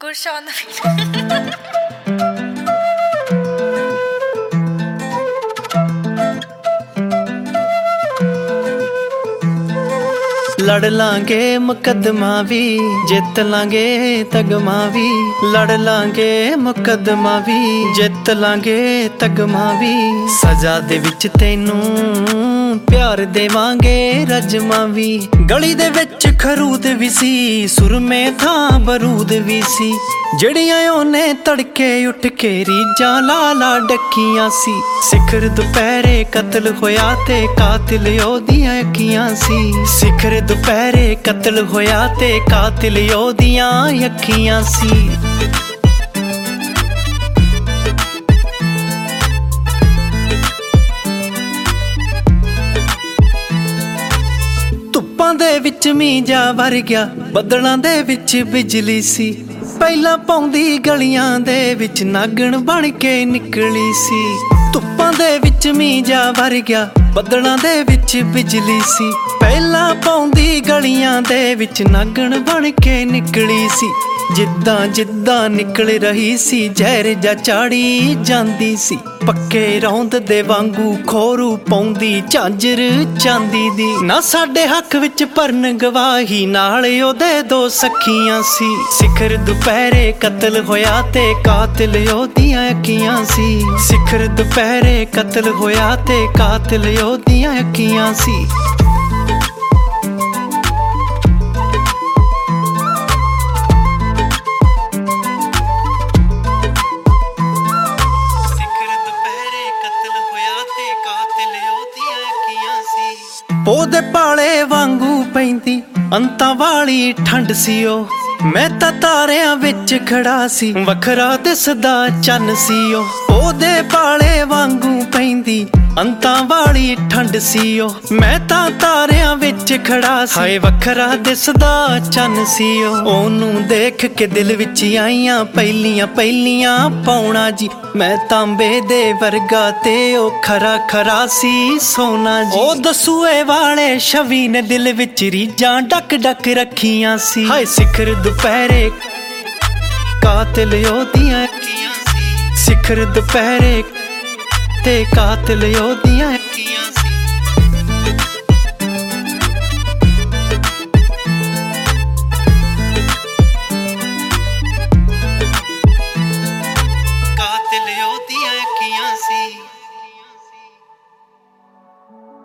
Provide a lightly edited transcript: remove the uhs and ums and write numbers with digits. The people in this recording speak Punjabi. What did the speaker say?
Gurshan. लड़ लांगे मुकदमा भी जित लांगे तगमा भी लड़ लांगे मुकदमा भी जित लांगे तगमा भी सजा दे विच तैनू प्यार देवांगे रजमा भी गली दे विच खरूद भी सी सुरमे थां बरूद भी सी जड़ियां ओने तड़के उठ के रीजां लाला डकियां सी सिखर दुपहरे कतल होया ते कातिल ओदियां अखियां सी सिखर दुपहरे कतल होया ते कातिल ओदियां अखियां सी ਧੁੱਪਾਂ ਦੇ ਵਿੱਚ ਮੀਂਹ ਜਾ ਵਰ ਗਿਆ ਬੱਦਲਾਂ ਦੇ ਵਿੱਚ ਬਿਜਲੀ ਸੀ ਪਹਿਲਾਂ ਪੌਂਦੀ ਗਲੀਆਂ ਦੇ ਵਿੱਚ ਨਾਗਣ ਬਣ ਕੇ ਨਿਕਲੀ ਸੀ ਧੁੱਪਾਂ ਦੇ ਵਿੱਚ ਮੀਂਹ ਜਾ ਵਰ ਗਿਆ ਬੱਦਲਾਂ ਦੇ ਵਿੱਚ ਬਿਜਲੀ ਸੀ ਪਹਿਲਾਂ ਪੌਂਦੀ ਗਲੀਆਂ ਦੇ ਵਿੱਚ ਨਾਗਣ ਬਣ ਕੇ ਨਿਕਲੀ ਸੀ ਜਿੱਦਾਂ ਜਿੱਦਾਂ ਨਿਕਲ ਰਹੀ ਸੀ ਜ਼ਹਿਰ ਜਾ ਚਾੜੀ ਜਾਂਦੀ ਸੀ ਪੱਕੇ ਰੌਂਦ ਦੇ ਵਾਂਗੂ ਖੋਰੂ ਪਾਉਂਦੀ ਝਾਂਜਰ ਚਾਂਦੀ ਦੀ ਨਾ ਸਾਡੇ ਹੱਕ ਵਿੱਚ ਭਰਨ ਗਵਾਹੀ ਨਾਲ ਉਹਦੇ ਦੋ ਸਖੀਆਂ ਸੀ ਸਿਖਰ ਦੁਪਹਿਰੇ ਕਤਲ ਹੋਇਆ ਤੇ ਕਾਤਿਲ ਉਹਦੀਆਂ ਅੱਖੀਆਂ ਸੀ ਸਿਖਰ ਦੁਪਹਿਰੇ ਕਤਲ ਹੋਇਆ ਤੇ ਕਾਤਿਲ ਉਹਦੀਆਂ ਅੱਖੀਆਂ ਸੀ ਉਹਦੇ ਪਾਲੇ ਵਾਂਗੂ ਪੈਂਦੀ ਅੰਤਾਂ ਵਾਲੀ ਠੰਡ ਸੀ ਉਹ ਮੈਂ ਤਾਂ ਤਾਰਿਆਂ ਵਿੱਚ ਖੜਾ ਸੀ ਵੱਖਰਾ ਦਿਸਦਾ ਚੰਨ ਸੀ ਉਹ ਉਹਦੇ ਪਾਲੇ ਵਾਂਗੂ ਪੈਂਦੀ ਅੰਤਾਂ ਵਾਲੀ ਠੰਡ ਸੀ ਉਹ ਮੈਂ ਤਾਂ ਤਾਰਿਆਂ ਵਿੱਚ ਖੜਾ ਸੀ ਹਾਏ ਵੱਖਰਾ ਦਿਸਦਾ ਚੰਨ ਸੀ ਉਹ ਉਹਨੂੰ ਦੇਖ ਕੇ ਦਿਲ ਵਿੱਚ ਆਈਆਂ ਪਹਿਲੀਆਂ ਪਹਿਲੀਆਂ ਪਾਉਣਾ ਜੀ ਮੈਂ ਤਾਂਬੇ ਦੇ ਵਰਗਾ ਤੇ ਉਹ ਖਰਾ ਖਰਾ ਸੀ ਸੋਨਾ ਜੀ ਉਹ ਦਸੂਏ ਵਾਲੇ ਛਵੀ ਨੇ ਦਿਲ ਵਿੱਚ ਰੀਜਾਂ ਡੱਕ ਡੱਕ ਰੱਖੀਆਂ ਸੀ ਹਾਏ ਸਿਖਰ ਦੁਪਹਿਰੇ ਕਾਤਿਲ ਉਹਦੀਆਂ ਅੱਖੀਆਂ ਸੀ ਸਿਖਰ ਦੁਪਹਿਰੇ ਤੇ ਕਾਤਿਲ ਉਹਦੀਆਂ